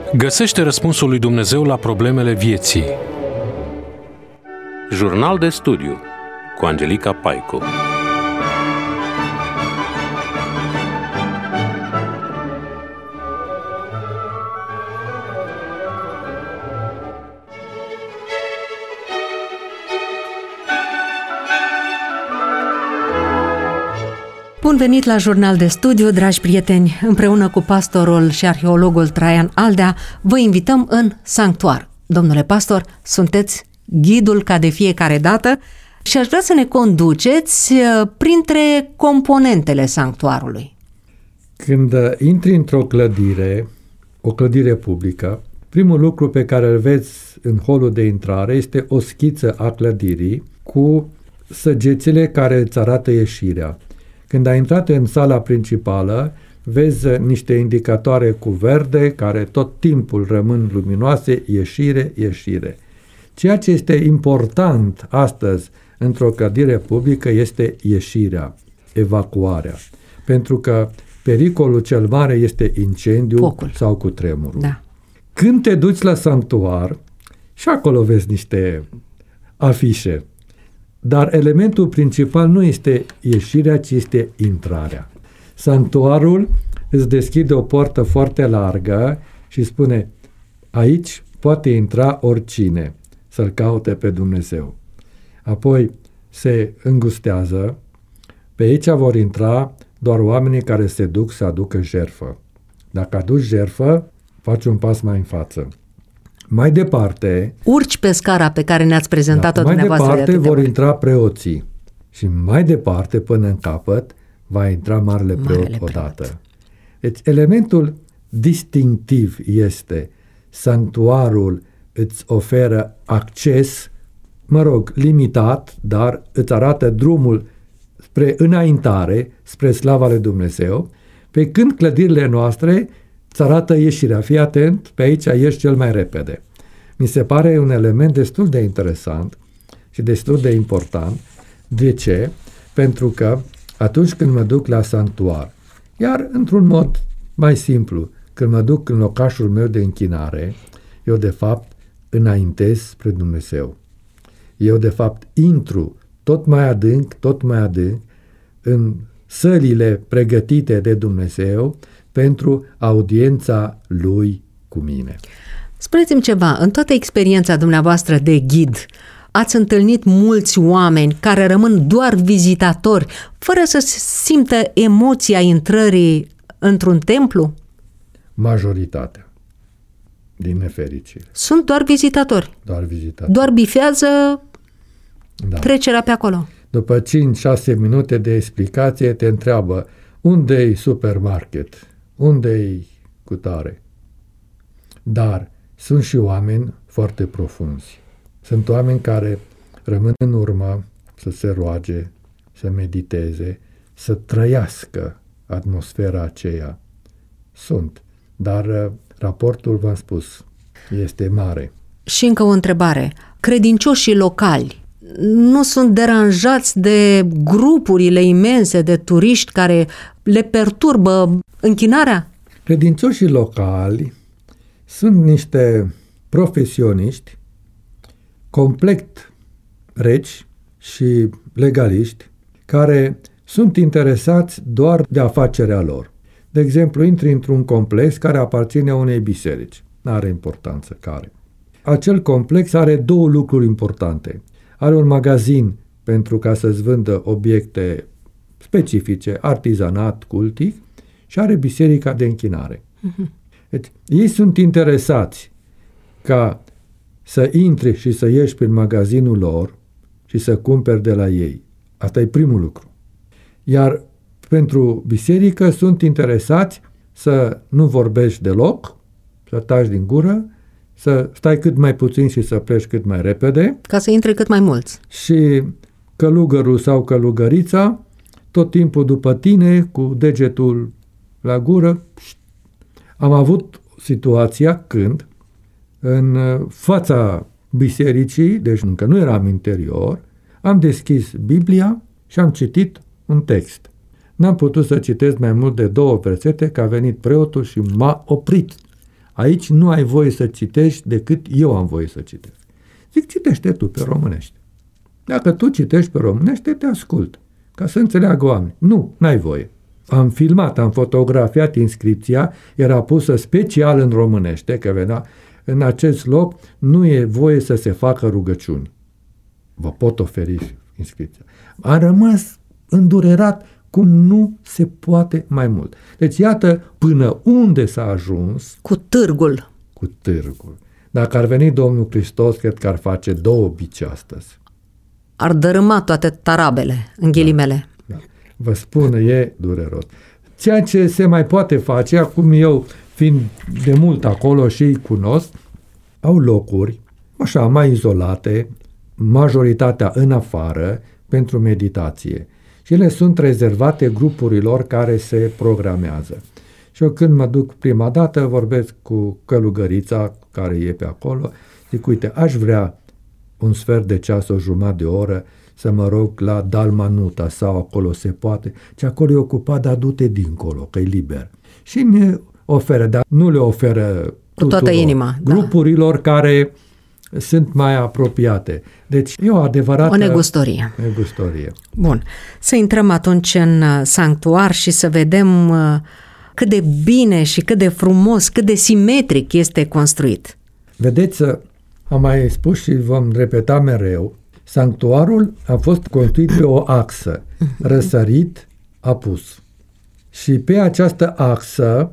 Găsește răspunsul lui Dumnezeu la problemele vieții. Jurnal de studiu cu Angelica Paicu. Bun venit la Jurnal de Studiu, dragi prieteni! Împreună cu pastorul și arheologul Traian Aldea, vă invităm în sanctuar. Domnule pastor, sunteți ghidul ca de fiecare dată și aș vrea să ne conduceți printre componentele sanctuarului. Când intri într-o clădire, o clădire publică, primul lucru pe care îl vezi în holul de intrare este o schiță a clădirii cu săgețile care îți arată ieșirea. Când ai intrat în sala principală, vezi niște indicatoare cu verde care tot timpul rămân luminoase, ieșire, ieșire. Ceea ce este important astăzi într-o clădire publică este ieșirea, evacuarea. Pentru că pericolul cel mare este incendiu Focul sau cutremurul. Da. Când te duci la sanctuar, și acolo vezi niște afișe. Dar elementul principal nu este ieșirea, ci este intrarea. Sanctuarul îți deschide o poartă foarte largă și spune: aici poate intra oricine să-L caute pe Dumnezeu. Apoi se îngustează, pe aici vor intra doar oamenii care se duc să aducă jertfă. Dacă aduci jertfă, faci un pas mai în față. Mai departe... Urci pe scara pe care ne-ați prezentat-o dumneavoastră. Mai departe vor intra preoții. Și mai departe, până în capăt, va intra Marele Preot odată. Deci, elementul distinctiv este sanctuarul îți oferă acces, limitat, dar îți arată drumul spre înaintare, spre slava lui Dumnezeu, pe când clădirile noastre îți arată ieșirea. Fii atent, pe aici ieși cel mai repede. Mi se pare un element destul de interesant și destul de important. De ce? Pentru că atunci când mă duc la sanctuar, iar într-un mod mai simplu, când mă duc în locașul meu de închinare, eu de fapt înaintez spre Dumnezeu. Eu de fapt intru tot mai adânc în sălile pregătite de Dumnezeu pentru audiența Lui cu mine. Spuneți-mi ceva, în toată experiența dumneavoastră de ghid, ați întâlnit mulți oameni care rămân doar vizitatori, fără să simtă emoția intrării într-un templu? Majoritatea, din nefericire. Sunt doar vizitatori? Doar vizitatori. Doar bifează trecerea pe acolo? După 5-6 minute de explicație te întreabă: unde-i supermarket? Unde-i cutare? Dar sunt și oameni foarte profunzi. Sunt oameni care rămân în urmă să se roage, să mediteze, să trăiască atmosfera aceea. Sunt, dar raportul, v-am spus, este mare. Și încă o întrebare. Credincioșii locali nu sunt deranjați de grupurile imense de turiști care le perturbă închinarea? Credincioșii locali sunt niște profesioniști complet reci și legaliști care sunt interesați doar de afacerea lor. De exemplu, intri într-un complex care aparține unei biserici. N-are importanță care. Acel complex are două lucruri importante. Are un magazin pentru ca să-ți vândă obiecte specifice, artizanat, cultic, și are biserica de închinare. Deci, ei sunt interesați ca să intri și să ieși prin magazinul lor și să cumperi de la ei. Asta e primul lucru. Iar pentru biserică sunt interesați să nu vorbești deloc, să taci din gură, să stai cât mai puțin și să pleci cât mai repede. Ca să intre cât mai mulți. Și călugărul sau călugărița tot timpul după tine, cu degetul la gură. Am avut situația când în fața bisericii, deci încă nu eram interior, am deschis Biblia și am citit un text. N-am putut să citesc mai mult de 2 versete, că a venit preotul și m-a oprit. aici nu ai voie să citești decât eu am voie să citesc. Zic, citește tu pe românește. Dacă tu citești pe românește, te ascult, ca să înțeleagă oameni. Nu, n-ai voie. Am filmat, am fotografiat inscripția, era pusă special în românește, că venea în acest loc, nu e voie să se facă rugăciuni. Vă pot oferi inscripția. Am rămas îndurerat cum nu se poate mai mult. Deci iată până unde s-a ajuns. Cu târgul. Cu târgul. Dacă ar veni Domnul Hristos, cred că ar face 2 bici astăzi. Ar dărâma toate tarabele, în ghilimele. Da. Vă spun, e dureros. Ceea ce se mai poate face, acum eu fiind de mult acolo și îi cunosc, au locuri așa mai izolate, majoritatea în afară, pentru meditație. Și ele sunt rezervate grupurilor care se programează. Și eu când mă duc prima dată, vorbesc cu călugărița care e pe acolo, zic, uite, aș vrea un sfert de ceas, o jumătate de oră, să mă rog la Dalmanuta sau acolo se poate, și acolo e ocupat, dar du-te dincolo, că e liber. Și mi oferă, dar nu le oferă cu toată inima, grupurilor care sunt mai apropiate. Deci e o adevărată o negustorie. Bun. Să intrăm atunci în sanctuar și să vedem cât de bine și cât de frumos, cât de simetric este construit. Vedeți, am mai spus și vom repeta mereu, sanctuarul a fost construit pe o axă, răsărit, apus. Și pe această axă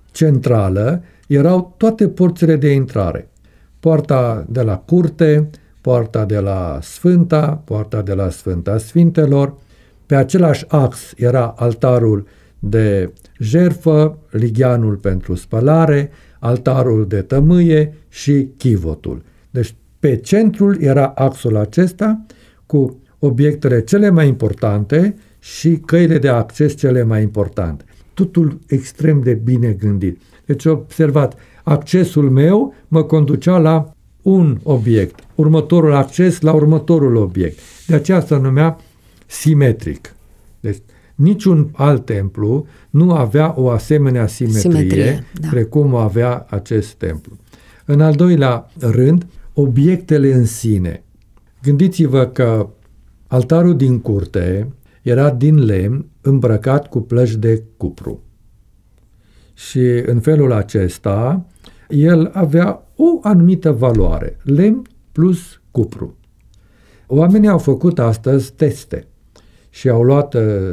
centrală erau toate porțile de intrare. Poarta de la curte, poarta de la Sfânta, poarta de la Sfânta Sfintelor. Pe același ax era altarul de jertfă, ligheanul pentru spălare, altarul de tămâie și chivotul. Deci pe centrul era axul acesta cu obiectele cele mai importante și căile de acces cele mai importante. Totul extrem de bine gândit. Deci observați, accesul meu mă conducea la un obiect, următorul acces la următorul obiect. De aceea se numea simetric. Deci niciun alt templu nu avea o asemenea simetrie precum o avea acest templu. În al doilea rând, obiectele în sine. Gândiți-vă că altarul din curte era din lemn îmbrăcat cu plăci de cupru. Și în felul acesta el avea o anumită valoare, lemn plus cupru. Oamenii au făcut astăzi teste și au luat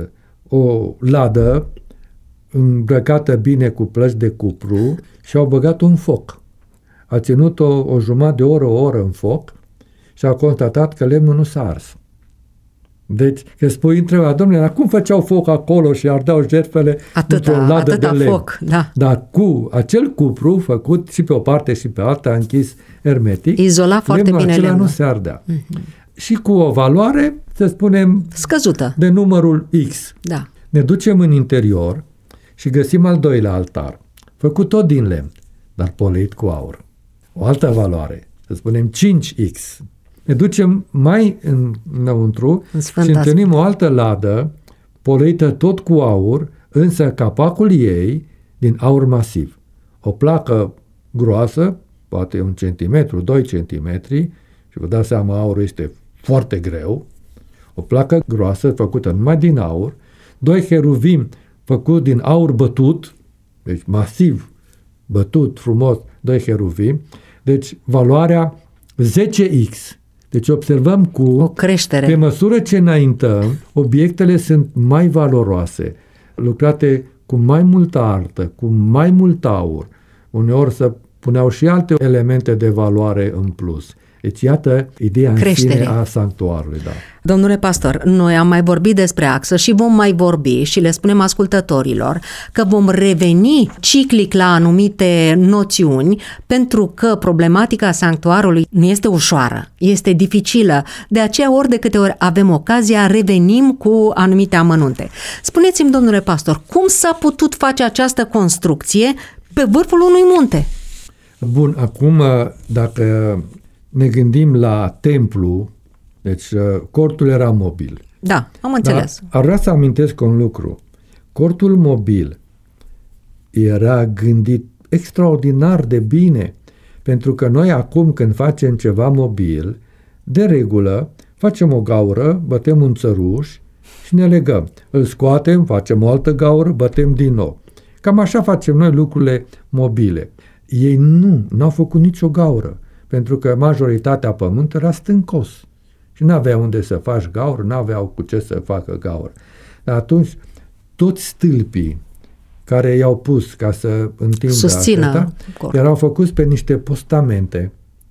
o ladă îmbrăcată bine cu plăci de cupru și au băgat un foc. A ținut o jumătate de oră, o oră în foc și a constatat că lemnul nu s-a ars. Deci, că spui, întreba, domnule, dar cum făceau foc acolo și ardeau jertfele într-o ladă de lemn? Foc, da. Dar cu acel cupru făcut și pe o parte și pe alta, închis hermetic, izola foarte bine lemnul. Nu se ardea. Și cu o valoare, să spunem, scăzută, de numărul X. Da. Ne ducem în interior și găsim al doilea altar, făcut tot din lemn, dar poleit cu aur. O altă valoare, să spunem 5X. Ne ducem mai înăuntru și întâlnim o altă ladă poleită tot cu aur, însă capacul ei din aur masiv. O placă groasă, poate 1 centimetru, 2 centimetri, și vă dați seama, aurul este foarte greu. O placă groasă făcută numai din aur, 2 heruvim făcut din aur bătut, deci masiv, bătut, frumos, 2 heruvim, deci valoarea 10X. Deci observăm cu o creștere. Pe măsură ce înaintăm, obiectele sunt mai valoroase, lucrate cu mai multă artă, cu mai mult aur. Uneori se puneau și alte elemente de valoare în plus. Deci iată ideea în sine a sanctuarului. Da. Domnule pastor, noi am mai vorbit despre axă și vom mai vorbi și le spunem ascultătorilor că vom reveni ciclic la anumite noțiuni, pentru că problematica sanctuarului nu este ușoară, este dificilă. De aceea ori de câte ori avem ocazia, revenim cu anumite amănunte. Spuneți-mi, domnule pastor, cum s-a putut face această construcție pe vârful unui munte? Bun, acum dacă ne gândim la templu, deci cortul era mobil. Da, am înțeles. Dar ar vrea să amintesc un lucru. Cortul mobil era gândit extraordinar de bine, pentru că noi acum când facem ceva mobil, de regulă, facem o gaură, bătem un țăruș și ne legăm. Îl scoatem, facem o altă gaură, bătem din nou. Cam așa facem noi lucrurile mobile. Ei n-au făcut nicio gaură, pentru că majoritatea pământului era stâncos și n-aveau unde să faci gaură, n-aveau cu ce să facă gaură. Dar atunci, toți stâlpii care i-au pus ca să întindă acesta, erau făcuți pe niște postamente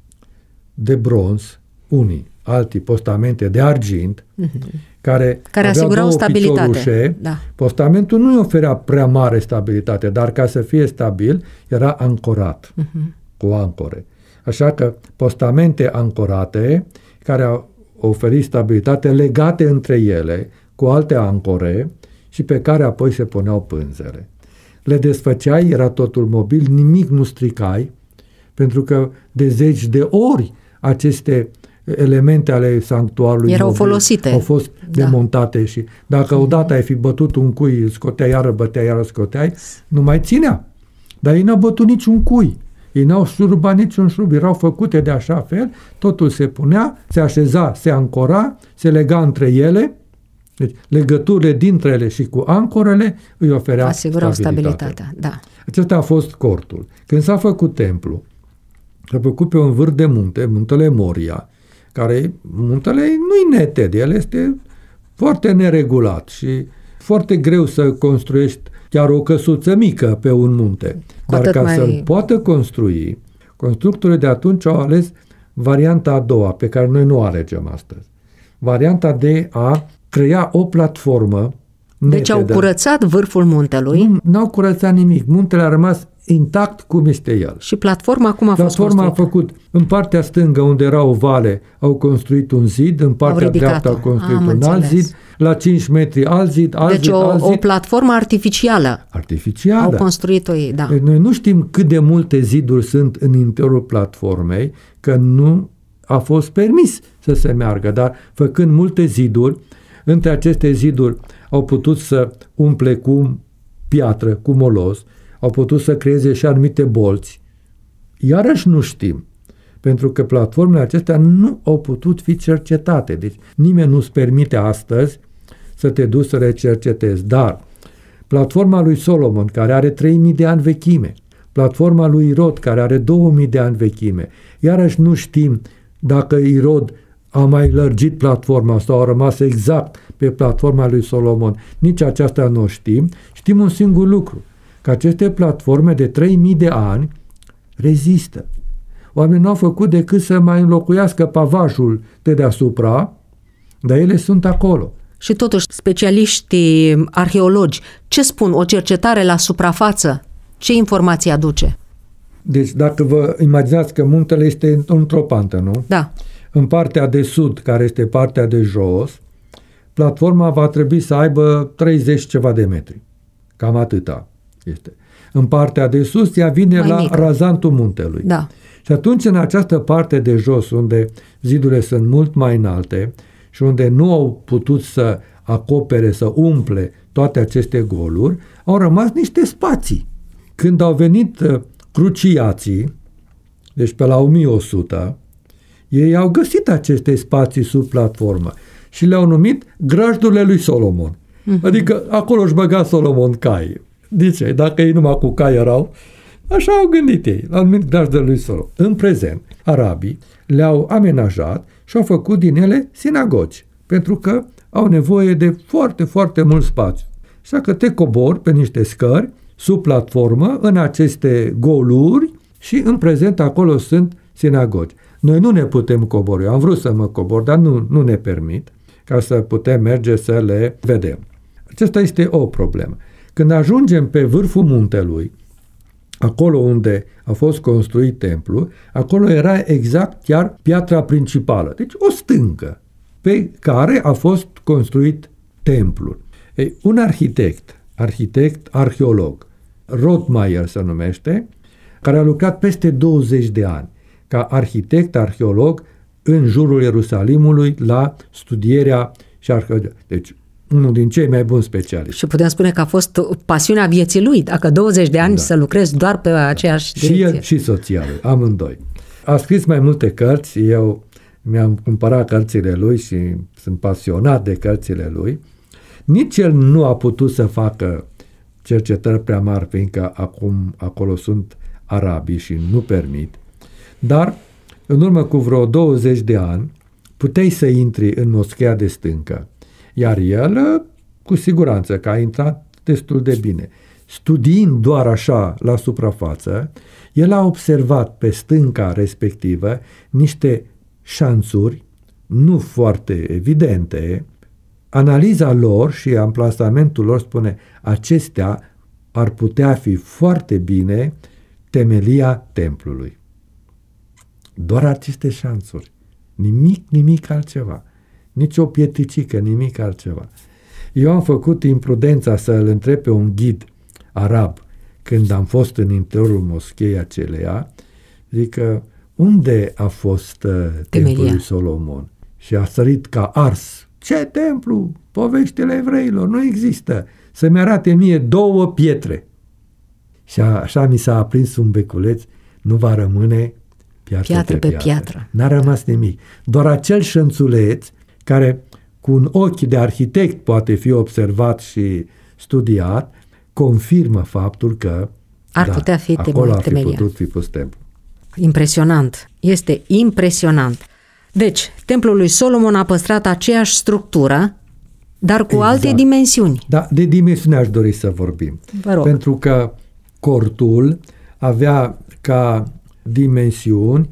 de bronz, unii, alții postamente de argint, care asigurau stabilitate. Da. Postamentul nu îi oferea prea mare stabilitate, dar ca să fie stabil, era ancorat cu ancore. Așa că postamente ancorate, care au oferit stabilitate, legate între ele cu alte ancore și pe care apoi se puneau pânzele. Le desfăceai, era totul mobil, nimic nu stricai, pentru că de zeci de ori aceste elemente ale sanctuarului erau folosite. Au fost demontate și dacă odată ai fi bătut un cui, îl scoteai, iară băteai, iară scoteai, nu mai ținea. Dar ei n-au bătut niciun cui. Ei n-au șurubat niciun șurub. Erau făcute de așa fel, totul se punea, se așeza, se ancora, se lega între ele. Deci legăturile dintre ele și cu ancorele îi oferea stabilitatea. Da. Acesta a fost cortul. Când s-a făcut templu, s-a făcut pe un vârf de munte, muntele Moria, care muntele nu-i neted, el este foarte neregulat și foarte greu să construiești chiar o căsuță mică pe un munte. Dar ca să-l poată construi, constructorii de atunci au ales varianta a doua, pe care noi nu o alegem astăzi. Varianta de a crea o platformă netedă. Deci au curățat vârful muntelui? N-au curățat nimic. Muntele a rămas intact cum este el. Și platforma cum a fost construită? A făcut, în partea stângă, unde era o vale, au construit un zid, în partea dreaptă au construit un alt zid, la 5 metri alt zid, alt deci zid, alt zid. O platformă artificială. Artificială. Au construit-o ei, da. Deci noi nu știm cât de multe ziduri sunt în interiorul platformei, că nu a fost permis să se meargă, dar făcând multe ziduri, între aceste ziduri au putut să umple cu piatră, cu molos, au putut să creeze și anumite bolți. Iarăși nu știm, pentru că platformele acestea nu au putut fi cercetate. Deci nimeni nu-ți permite astăzi să te duci să le cercetezi. Dar platforma lui Solomon, care are 3000 de ani vechime, platforma lui Irod, care are 2000 de ani vechime, iarăși nu știm dacă Irod a mai lărgit platforma sau a rămas exact pe platforma lui Solomon. Nici aceasta nu știm. Știm un singur lucru, că aceste platforme de 3000 de ani rezistă. Oamenii nu au făcut decât să mai înlocuiască pavajul de deasupra, dar ele sunt acolo. Și totuși, specialiștii arheologi, ce spun? O cercetare la suprafață? Ce informații aduce? Deci, dacă vă imaginați că muntele este într-o pantă, nu? Da. În partea de sud, care este partea de jos, platforma va trebui să aibă 30 ceva de metri. Cam atâta este. În partea de sus, ea vine mai la mică, razantul muntelui. Da. Și atunci, în această parte de jos, unde zidurile sunt mult mai înalte și unde nu au putut să acopere, să umple toate aceste goluri, au rămas niște spații. Când au venit cruciații, deci pe la 1100, ei au găsit aceste spații sub platformă și le-au numit grajdurile lui Solomon. Adică acolo își băga Solomon cai. De ce? Dacă ei numai cu cai erau, așa au gândit ei. L-au numit grajdurile lui Solomon. În prezent, arabii le-au amenajat și au făcut din ele sinagogi, pentru că au nevoie de foarte, foarte mult spațiu. Așa că te cobori pe niște scări sub platformă în aceste goluri și în prezent acolo sunt sinagogi. Noi nu ne putem coborî. Eu am vrut să mă cobor, dar nu ne permit ca să putem merge să le vedem. Aceasta este o problemă. Când ajungem pe vârful muntelui, acolo unde a fost construit templul, acolo era exact chiar piatra principală. Deci o stâncă pe care a fost construit templul. Ei, un arhitect, arheolog, Rothmeier se numește, care a lucrat peste 20 de ani ca arhitect, arheolog în jurul Ierusalimului la studierea și arheologia. Deci unul din cei mai buni specialiști. Și putem spune că a fost pasiunea vieții lui, dacă 20 de ani să lucrezi doar pe aceeași direcție. Și el și soția lui, amândoi. A scris mai multe cărți, eu mi-am cumpărat cărțile lui și sunt pasionat de cărțile lui. Nici el nu a putut să facă cercetări prea mari, fiindcă acum acolo sunt arabii și nu permit, dar în urmă cu vreo 20 de ani puteai să intri în moscheea de stâncă, iar el, cu siguranță că a intrat destul de bine. Studiind doar așa la suprafață, el a observat pe stânca respectivă niște șanțuri nu foarte evidente. Analiza lor și amplasamentul lor spune acestea ar putea fi foarte bine temelia templului. Doar aceste șanțuri. Nimic altceva. Nici o pietricică, nimic altceva. Eu am făcut imprudența să îl întreb pe un ghid arab când am fost în interiorul moscheei aceleia, zic că unde a fost templul lui Solomon? Și a sărit ca ars. Ce templu? Poveștile evreilor, nu există. Să-mi arate mie 2 pietre. Și așa mi s-a aprins un beculeț, nu va rămâne piatră pe piatră. N-a rămas nimic. Doar acel șănțuleț care cu un ochi de arhitect poate fi observat și studiat, confirmă faptul că ar putea fi acolo ar fi temelia. putut fi pus templu. Impresionant. Este impresionant. Deci, templul lui Solomon a păstrat aceeași structură, dar cu alte dimensiuni. Da, de dimensiuni aș dori să vorbim. Vă rog. Pentru că cortul avea ca dimensiuni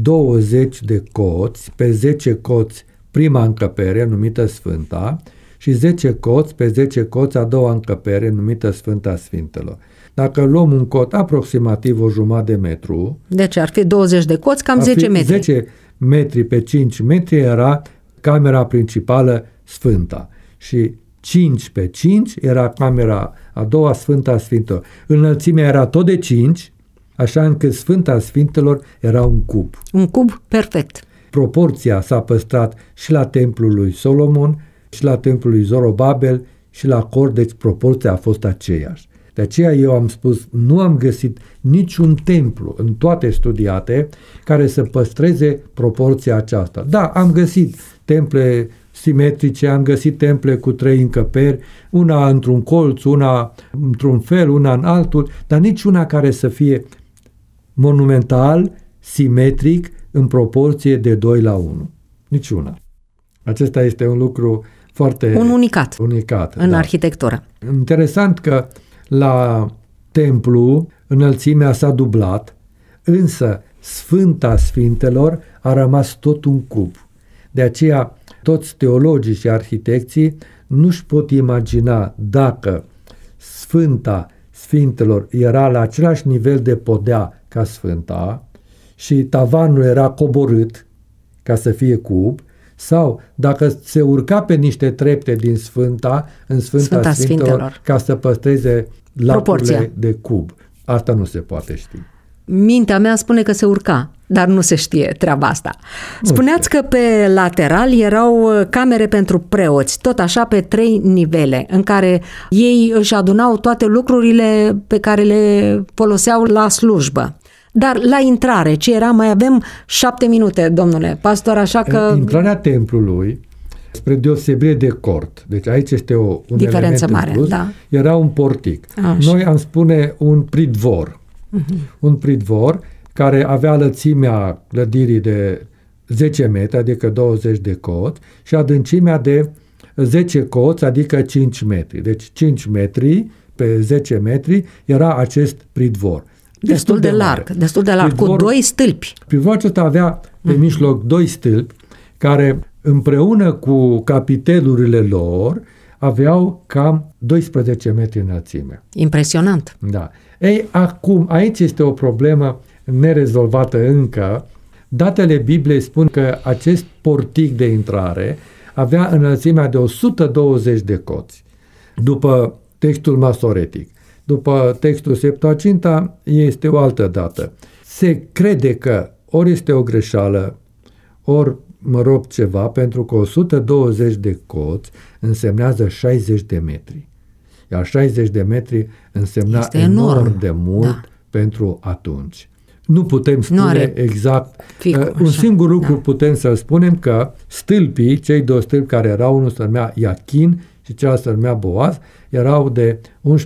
20 de coți, pe 10 coți prima încăpere, numită Sfânta, și 10 coți, pe 10 coți a doua încăpere, numită Sfânta Sfintelor. Dacă luăm un cot aproximativ o jumătate de metru... Deci ar fi 20 de coți, cam 10 metri. 10 metri pe 5 metri era camera principală Sfânta. Și 5 pe 5 era camera a doua Sfânta Sfintelor. Înălțimea era tot de 5, așa încât Sfânta Sfintelor era un cub. Un cub perfect. Proporția s-a păstrat și la templul lui Solomon, și la templul lui Zorobabel, și la cor, deci proporția a fost aceeași. De aceea eu am spus, nu am găsit niciun templu în toate studiate care să păstreze proporția aceasta. Da, am găsit temple simetrice, am găsit temple cu 3 încăperi, una într-un colț, una într-un fel, una în altul, dar niciuna care să fie monumental, simetric, în proporție de 2:1. Niciuna. Acesta este un lucru foarte... Un unicat în da. arhitectură. Interesant că la templu înălțimea s-a dublat, însă Sfânta Sfintelor a rămas tot un cub. De aceea toți teologii și arhitecții nu-și pot imagina dacă Sfânta Sfintelor era la același nivel de podea ca Sfânta și tavanul era coborât ca să fie cub, sau dacă se urca pe niște trepte din Sfânta în Sfânta Sfintelor ca să păstreze laturile de cub. Asta nu se poate ști. Mintea mea spune că se urca, dar nu se știe treaba asta. Spuneați că pe lateral erau camere pentru preoți, tot așa pe 3 nivele, în care ei își adunau toate lucrurile pe care le foloseau la slujbă. Dar la intrare, ce era? Mai avem 7 minute, domnule pastor, așa că... Intrarea templului, spre deosebire de cort, deci aici este un diferență element mare, în plus, da. era un portic. Așa. Noi am spune un pridvor. Un pridvor care avea lățimea clădirii de 10 metri, adică 20 de coți, și adâncimea de 10 coți, adică 5 metri. Deci 5 metri pe 10 metri era acest pridvor. Destul de larg, cu 2 stâlpi. Pridvorul acesta avea pe mijloc 2 stâlpi care împreună cu capitelurile lor aveau cam 12 metri înălțime. Impresionant. Da. Ei, acum, aici este o problemă nerezolvată încă. Datele Bibliei spun că acest portic de intrare avea înălțimea de 120 de coți. După textul masoretic. După textul Septuaginta este o altă dată. Se crede că ori este o greșeală, ori ceva, pentru că 120 de coți însemnează 60 de metri. Iar 60 de metri însemna este enorm de mult pentru atunci. Nu putem spune exact. Un singur lucru putem să spunem, că stâlpii, cei două stâlpi care erau, unul se numea Iachin și celălalt se numea Boaz, erau de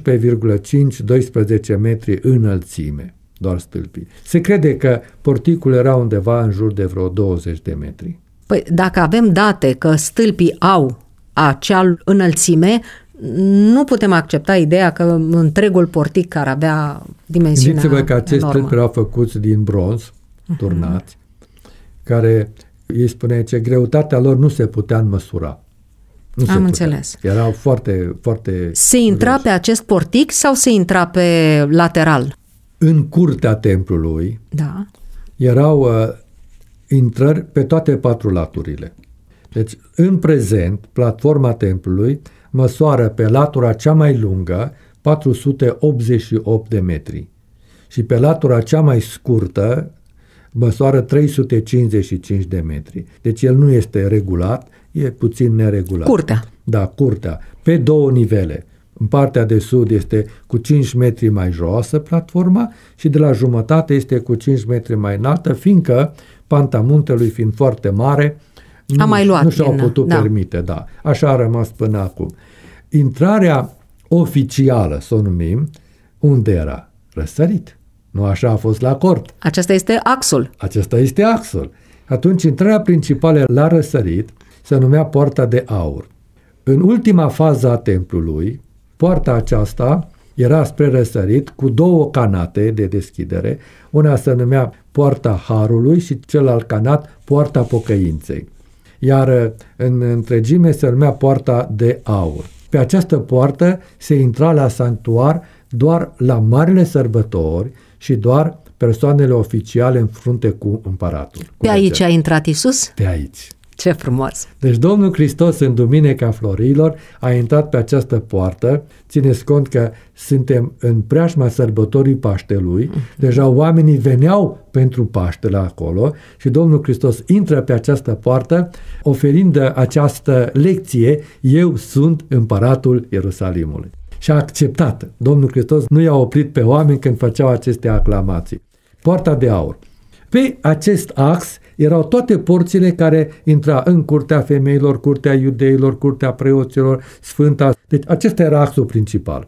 11,5-12 metri înălțime, doar stâlpii. Se crede că porticul era undeva în jur de vreo 20 de metri. Păi dacă avem date că stâlpii au acea înălțime, nu putem accepta ideea că întregul portic care avea dimensiunea Gândiți-vă că acești enormă. stâlpi erau făcuți din bronz, turnați, care îi spune că greutatea lor nu se putea măsura. Am înțeles. Erau foarte, foarte... Se intra pe acest portic sau se intra pe lateral? În curtea templului erau intrări pe toate 4 laturile. Deci, în prezent, platforma templului măsoară pe latura cea mai lungă 488 de metri și pe latura cea mai scurtă măsoară 355 de metri. Deci el nu este regulat, e puțin neregulat. Curtea. Da, curtea. Pe 2 nivele. În partea de sud este cu 5 metri mai joasă platforma și de la jumătate este cu 5 metri mai înaltă, fiindcă panta muntelui fiind foarte mare, nu și-au putut permite. Da. Așa a rămas până acum. Intrarea oficială, să o numim, unde era? Răsărit. Nu așa a fost la cort. Acesta este axul. Acesta este axul. Atunci, intrarea principală la răsărit se numea Poarta de Aur. În ultima fază a templului, poarta aceasta era spre răsărit cu 2 canate de deschidere. Una se numea Poarta Harului și celălalt canat Poarta Pocăinței. Iar în întregime se numea Poarta de Aur. Pe această poartă se intra la sanctuar doar la marile sărbători și doar persoanele oficiale în frunte cu împăratul. Pe aici a intrat Iisus? Pe aici. Ce frumos! Deci Domnul Hristos în Duminica Florilor a intrat pe această poartă. Țineți cont că suntem în preajma sărbătorii Paștelui. Deja oamenii veneau pentru Paștele acolo și Domnul Hristos intră pe această poartă oferind această lecție: eu sunt împăratul Ierusalimului. Și a acceptat. Domnul Hristos nu i-a oprit pe oameni când făceau aceste aclamații. Poarta de Aur. Pe acest ax erau toate porțile care intra în curtea femeilor, curtea iudeilor, curtea preoților, Sfânta. Deci acesta era axul principal.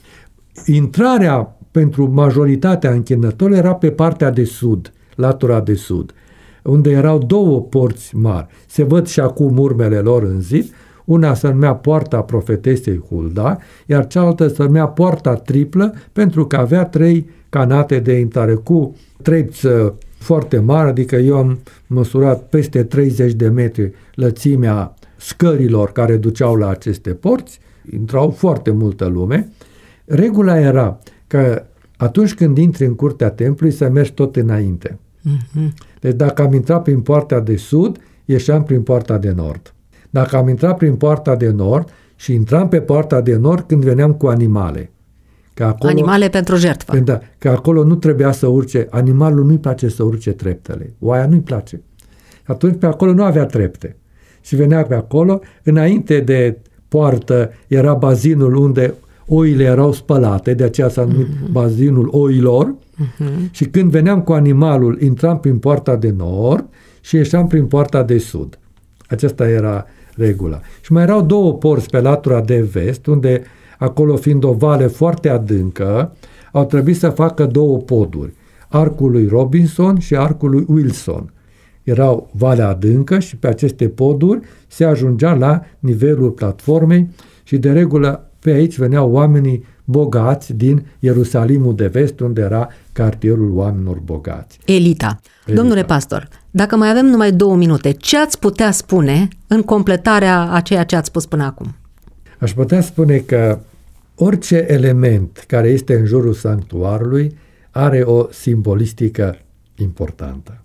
Intrarea pentru majoritatea închinătorilor era pe partea de sud, latura de sud, unde erau 2 porți mari. Se văd și acum urmele lor în zid. Una se numea Poarta Profetesei Hulda, iar cealaltă se numea Poarta Triplă, pentru că avea 3 canate de intrare cu trepți foarte mari, adică eu am măsurat peste 30 de metri lățimea scărilor care duceau la aceste porți, intrau foarte multă lume. Regula era că atunci când intri în curtea templului să mergi tot înainte. Deci dacă am intrat prin poarta de sud, ieșeam prin poarta de nord. Dacă am intrat prin poarta de nord și intram pe poarta de nord când veneam cu animale. Că acolo, animale pentru jertfă. Da, că acolo nu trebuia să urce, animalul nu-i place să urce treptele. Oaia nu-i place. Atunci pe acolo nu avea trepte. Și venea pe acolo, înainte de poartă era bazinul unde oile erau spălate, de aceea s-a numit bazinul oilor. Și când veneam cu animalul, intram prin poarta de nord și ieșeam prin poarta de sud. Aceasta era regula. Și mai erau 2 porți pe latura de vest, unde acolo fiind o vale foarte adâncă, au trebuit să facă 2 poduri, arcul lui Robinson și arcul lui Wilson. Erau valea adâncă și pe aceste poduri se ajungea la nivelul platformei și de regulă pe aici veneau oamenii bogați din Ierusalimul de vest, unde era cartierul oamenilor bogați. Elita. Domnule pastor, dacă mai avem numai 2 minute, ce ați putea spune în completarea a ceea ce ați spus până acum? Aș putea spune că orice element care este în jurul sanctuarului are o simbolistică importantă,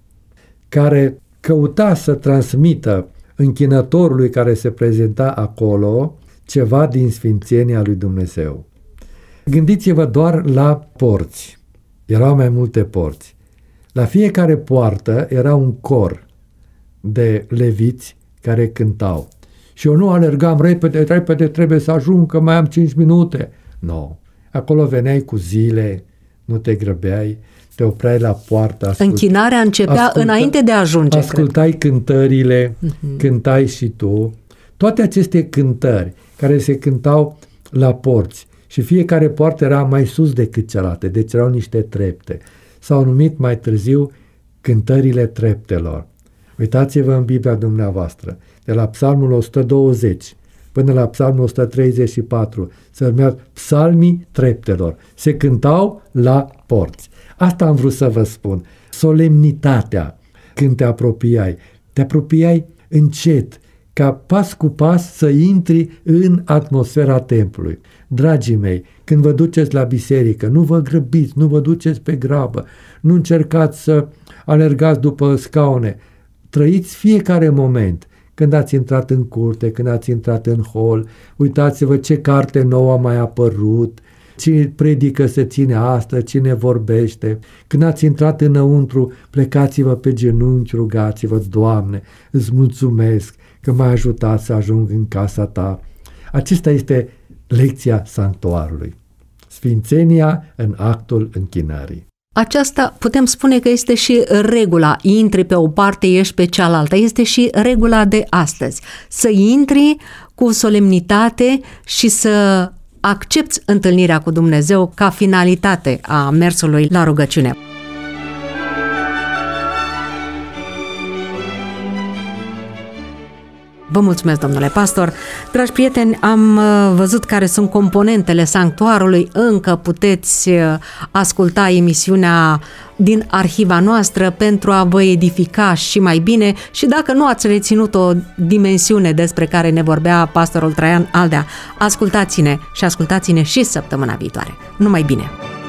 care căuta să transmită închinătorului care se prezenta acolo ceva din sfințenia lui Dumnezeu. Gândiți-vă doar la porți. Erau mai multe porți. La fiecare poartă era un cor de leviți care cântau. Și eu nu alergam repede, trebuie să ajung, că mai am 5 minute. Nu. Acolo veneai cu zile, nu te grăbeai, te opreai la poartă. Închinarea începea înainte de a ajunge. Ascultai cântările, cântai și tu. Toate aceste cântări care se cântau la porți și fiecare poartă era mai sus decât cealaltă, deci erau niște trepte. S-au numit mai târziu cântările treptelor. Uitați-vă în Biblia dumneavoastră, de la Psalmul 120 până la Psalmul 134, se numea Psalmii treptelor. Se cântau la porți. Asta am vrut să vă spun. Solemnitatea când te apropiai încet, ca pas cu pas să intri în atmosfera templului. Dragii mei, când vă duceți la biserică, nu vă grăbiți, nu vă duceți pe grabă, nu încercați să alergați după scaune. Trăiți fiecare moment. Când ați intrat în curte, când ați intrat în hol, uitați-vă ce carte nouă a mai apărut, cine predică se ține astăzi, cine vorbește. Când ați intrat înăuntru, plecați-vă pe genunchi, rugați-vă, Doamne, îți mulțumesc că m-ai ajutat să ajung în casa ta. Acesta este lecția sanctuarului. Sfințenia în actul închinării. Aceasta putem spune că este și regula. Intri pe o parte, ieși pe cealaltă. Este și regula de astăzi. Să intri cu solemnitate și să accepți întâlnirea cu Dumnezeu ca finalitate a mersului la rugăciune. Vă mulțumesc, domnule pastor. Dragi prieteni, am văzut care sunt componentele sanctuarului. Încă puteți asculta emisiunea din arhiva noastră pentru a vă edifica și mai bine și dacă nu ați reținut o dimensiune despre care ne vorbea pastorul Traian Aldea, ascultați-ne și ascultați-ne și săptămâna viitoare. Numai bine!